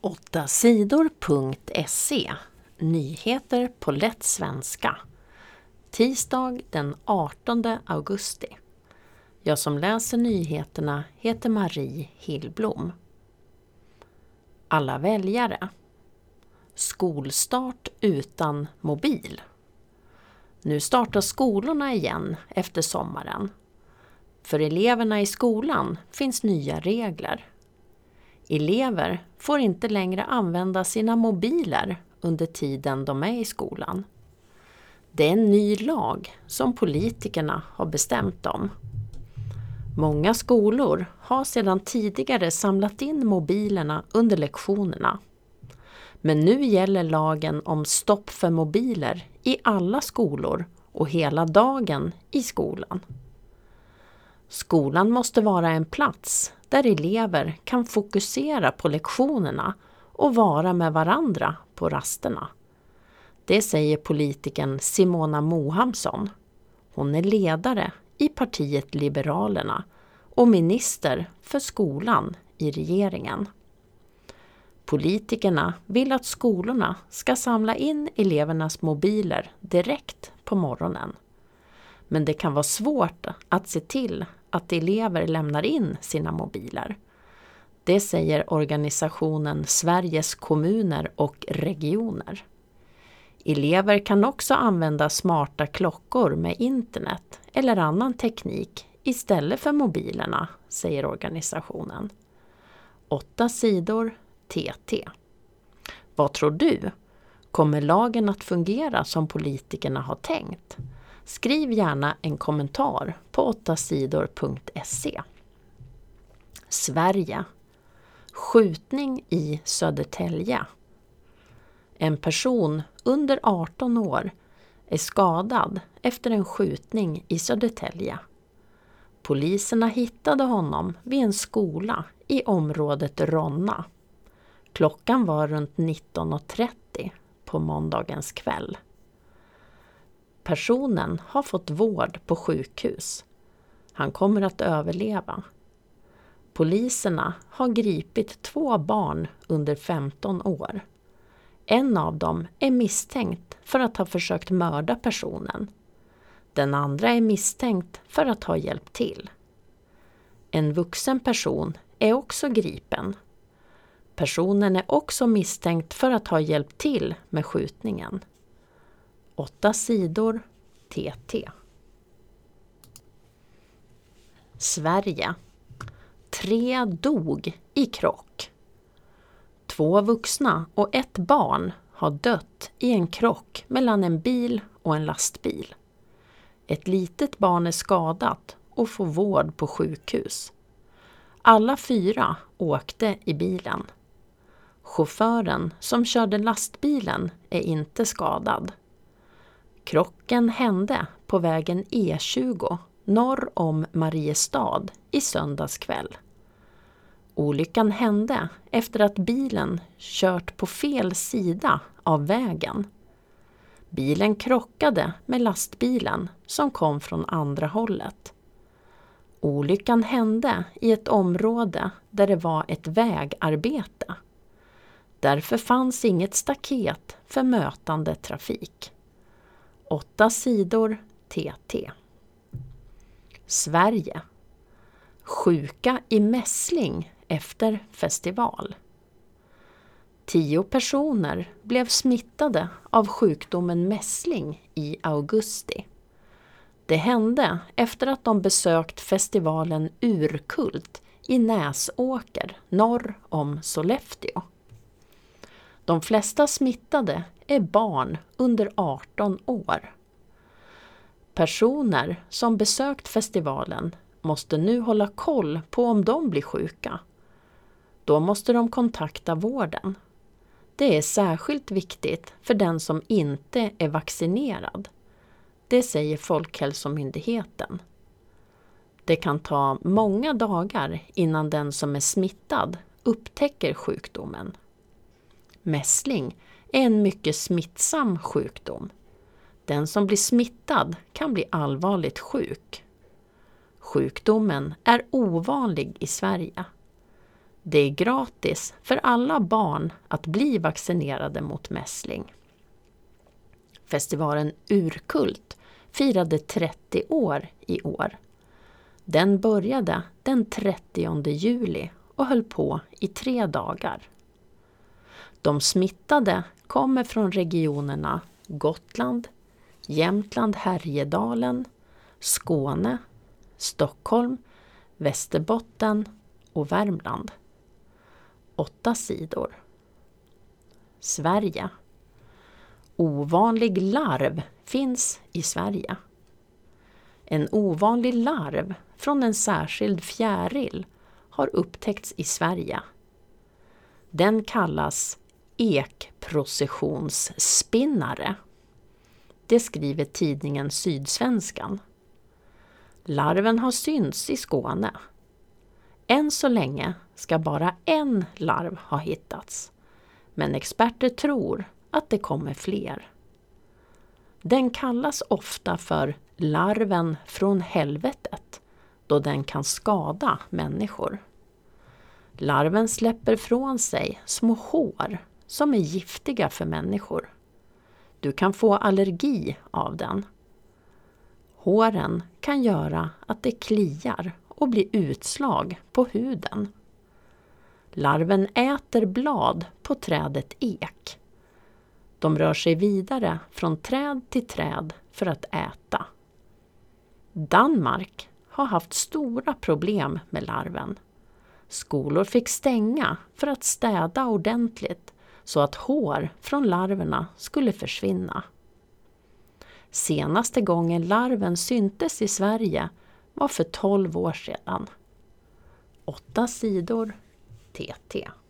8sidor.se. Nyheter på lätt svenska. Tisdag den 18 augusti. Jag som läser nyheterna heter Marie Hillblom. Alla väljare. Skolstart utan mobil. Nu startar skolorna igen efter sommaren. För eleverna i skolan finns nya regler. Elever får inte längre använda sina mobiler under tiden de är i skolan. Det är en ny lag som politikerna har bestämt om. Många skolor har sedan tidigare samlat in mobilerna under lektionerna. Men nu gäller lagen om stopp för mobiler i alla skolor och hela dagen i skolan. Skolan måste vara en plats där elever kan fokusera på lektionerna och vara med varandra på rasterna. Det säger politikern Simona Mohamsson. Hon är ledare i partiet Liberalerna och minister för skolan i regeringen. Politikerna vill att skolorna ska samla in elevernas mobiler direkt på morgonen. Men det kan vara svårt att se till att elever lämnar in sina mobiler. Det säger organisationen Sveriges kommuner och regioner. Elever kan också använda smarta klockor med internet eller annan teknik istället för mobilerna, säger organisationen. 8 sidor TT. Vad tror du? Kommer lagen att fungera som politikerna har tänkt? Skriv gärna en kommentar på 8sidor.se. Sverige. Skjutning i Södertälje. En person under 18 år är skadad efter en skjutning i Södertälje. Poliserna hittade honom vid en skola i området Ronna. Klockan var runt 19:30 på måndagens kväll. Personen har fått vård på sjukhus. Han kommer att överleva. Poliserna har gripit 2 barn under 15 år. En av dem är misstänkt för att ha försökt mörda personen. Den andra är misstänkt för att ha hjälpt till. En vuxen person är också gripen. Personen är också misstänkt för att ha hjälpt till med skjutningen. 8 sidor TT. Sverige. 3 dog i krock. 2 vuxna och 1 barn har dött i en krock mellan en bil och en lastbil. Ett litet barn är skadat och får vård på sjukhus. Alla 4 åkte i bilen. Chauffören som körde lastbilen är inte skadad. Krocken hände på vägen E20 norr om Mariestad i söndags kväll. Olyckan hände efter att bilen kört på fel sida av vägen. Bilen krockade med lastbilen som kom från andra hållet. Olyckan hände i ett område där det var ett vägarbete. Därför fanns inget staket för mötande trafik. 8 sidor TT. Sverige. Sjuka i mässling efter festival. 10 personer blev smittade av sjukdomen mässling i augusti. Det hände efter att de besökt festivalen Urkult i Näsåker norr om Sollefteå. De flesta smittade är barn under 18 år. Personer som besökt festivalen måste nu hålla koll på om de blir sjuka. Då måste de kontakta vården. Det är särskilt viktigt för den som inte är vaccinerad. Det säger Folkhälsomyndigheten. Det kan ta många dagar innan den som är smittad upptäcker sjukdomen. Mässling är en mycket smittsam sjukdom. Den som blir smittad kan bli allvarligt sjuk. Sjukdomen är ovanlig i Sverige. Det är gratis för alla barn att bli vaccinerade mot mässling. Festivalen Urkult firade 30 år i år. Den började den 30 juli och höll på i 3 dagar. De smittade kommer från regionerna Gotland, Jämtland, Härjedalen, Skåne, Stockholm, Västerbotten och Värmland. 8 sidor. Sverige. Ovanlig larv finns i Sverige. En ovanlig larv från en särskild fjäril har upptäckts i Sverige. Den kallas ekprocessionsspinnare. Det skriver tidningen Sydsvenskan. Larven har synts i Skåne. Än så länge ska bara en larv ha hittats, men experter tror att det kommer fler. Den kallas ofta för larven från helvetet, då den kan skada människor. Larven släpper från sig små hår som är giftiga för människor. Du kan få allergi av den. Håren kan göra att det kliar och blir utslag på huden. Larven äter blad på trädet ek. De rör sig vidare från träd till träd för att äta. Danmark har haft stora problem med larven. Skolor fick stänga för att städa ordentligt så att hår från larverna skulle försvinna. Senaste gången larven syntes i Sverige var för 12 år sedan. 8 sidor TT.